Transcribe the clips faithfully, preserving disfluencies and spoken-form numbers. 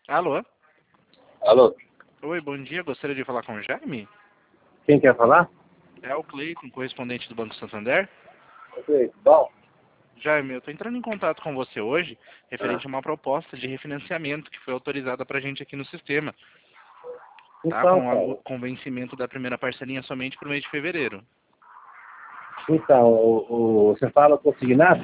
Alô? Alô, Oi, bom dia. Gostaria de falar com o Jaime? quem quer falar? É o Cleiton, correspondente do Banco Santander. Ok, bom. Jaime, eu estou entrando em contato com você hoje, Ah, referente a uma proposta de refinanciamento que foi autorizada para a gente aqui no sistema, tá? Então, Com a- o cara, com vencimento da primeira parcelinha somente para o mês de fevereiro. então, o, o- você fala consignado?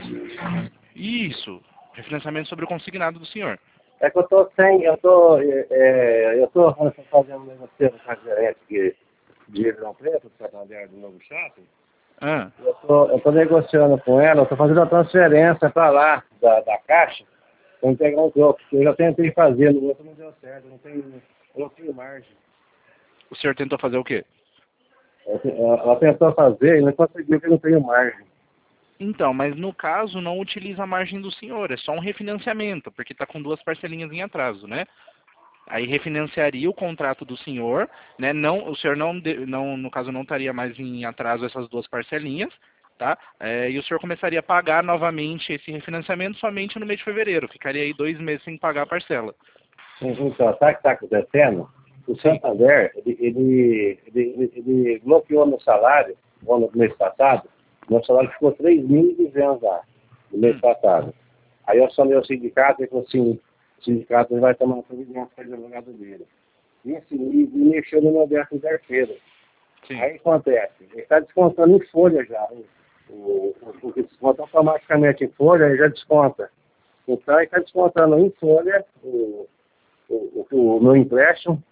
Isso, refinanciamento sobre o consignado do senhor. É que eu tô sem, eu tô, é, é, eu tô fazendo um negócio com a gerente de, de Ribeirão Preto, do Santander do Novo Shopping. Ah, Eu tô, eu tô negociando com ela, eu tô fazendo a transferência para lá, da, da Caixa, para integrar os outros. Eu já tentei fazer, no outro não deu certo, eu não tenho, eu não tenho margem. o senhor tentou fazer o quê? Eu te- Ela tentou fazer e não conseguiu, porque eu não tenho margem. Então, mas no caso não utiliza a margem do senhor, é só um refinanciamento, porque está com duas parcelinhas em atraso, né? Aí refinanciaria o contrato do senhor, né? Não, o senhor não, de- não, no caso não estaria mais em atraso essas duas parcelinhas, tá? É, e o senhor começaria a pagar novamente esse refinanciamento somente no mês de fevereiro. Ficaria aí dois meses sem pagar a parcela. Então, sabe o que está acontecendo? O Sim. Santander, ele, ele, ele, ele bloqueou meu salário no ano- mês passado. Meu salário ficou três mil e duzentos lá, no mês Hum, passado. Aí eu chamei o sindicato e falou assim, o sindicato vai tomar uma providência para o advogado dele. E assim, e, e mexeu no meu décimo terceiro. sim. Aí acontece, ele está descontando em folha já. O, o, o, o que desconta automaticamente em folha, ele já desconta. Então ele está descontando em folha o, o, o, o meu empréstimo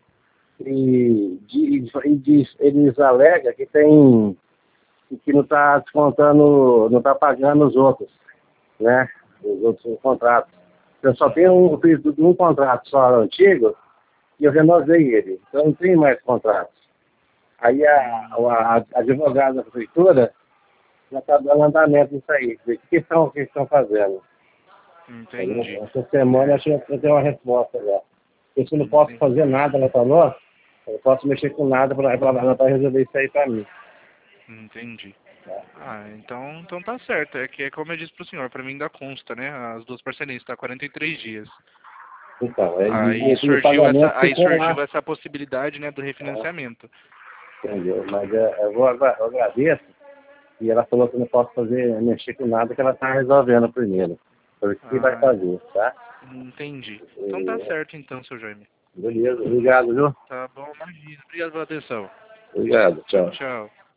e, de, e diz, eles alegam que tem que não está descontando, não está pagando os outros, né? Os outros contratos. Eu só tenho um, eu fiz um contrato só antigo e eu renovei ele. Então não tem mais contratos. Aí a, Hum, a, a advogada da prefeitura já está dando andamento nisso aí. O que estão, o que estão fazendo? entendi. Essa semana acho que eu tenho uma resposta já. Eu se não posso Entendi. fazer nada, ela falou, eu não posso mexer com nada para ela para resolver isso aí para mim. Entendi. Ah, então, então tá certo. É que é como eu disse pro senhor, para mim ainda consta, né? As duas parcelinhas, tá quarenta e três dias. Então, é, Aí e, e o surgiu essa, pagamento aí ficou surgiu lá, essa possibilidade, né, do tá? refinanciamento. Entendeu? Mas é, eu, vou, agra- eu agradeço e ela falou que eu não posso fazer, mexer com nada que ela está resolvendo primeiro. Falei, o que vai Ah, fazer, tá? entendi. Então tá E, certo então, seu Jaime. beleza, obrigado, viu? Tá bom, imagina. Obrigado pela atenção. Obrigado, tchau. Tchau.